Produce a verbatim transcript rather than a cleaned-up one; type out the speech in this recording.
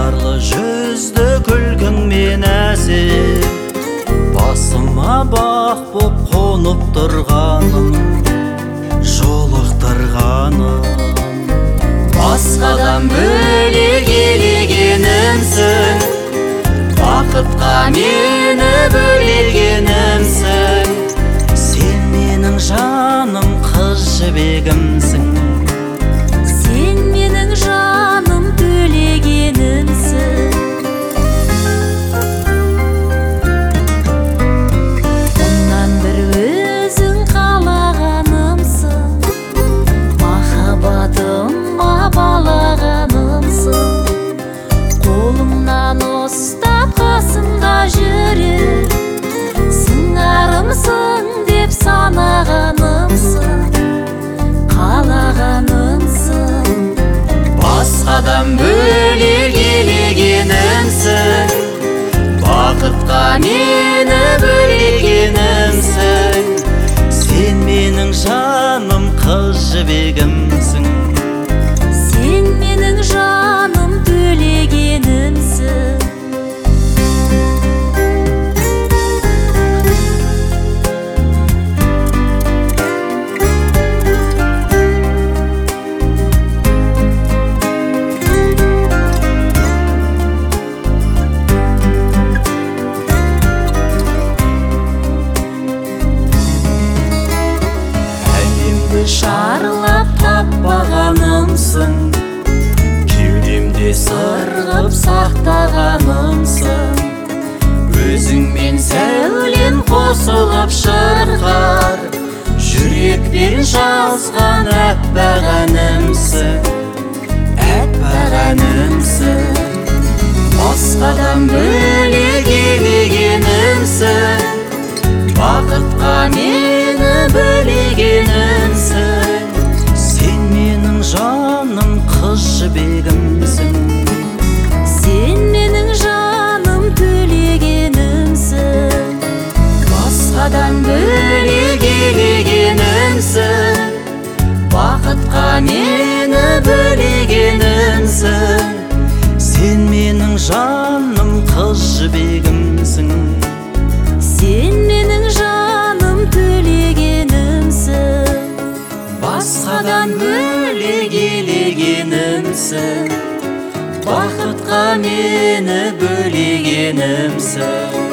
Нарлы жүзді күлкіңмен әсем, басыма бақ боп қонып тұрғаным, жолықтырғаным. Басқадан бөлек елегенімсің, бақытқа мені бөлегенімсің. Сен менің жаным, қыз жібегімсің. Сен менің жаным, төлегенімсің. Мұнан бір өзің қалағанымсың, махаббатыма балағанымсың. Қолымнан ұстап қасымда жүрер, сыңарымсың деп санағанымсың, қалағанымсың. Басқадан бөлек елегенімсің, бақытқа мені бөлегенімсің. Сен менің жаным, қыз жібегімсің. Сен менің жаным, төлегенімсің. Шарлап таппағанымсың, кеудемде сырғып сақтағанымсың. Өзіңмен сәулем қосылып шырқар, жүрекпен жазған әппақ әнімсің, әппақ әнімсің. Басқадан бөлек елегенімсің, бақытқа мені бөлегенімсің. Сен менің жаным, қыз жібегімсің. Сен менің жаным, төлегенімсің. Басқадан бөлек елегенімсің, бақытқа мені бөлегенімсің. Сен менің жаным, қыз жібегімсің. Сен менің жаным, төлегенімсің. Басқадан бөлек елегенімсің, бақытқа мені бөлегенімсің.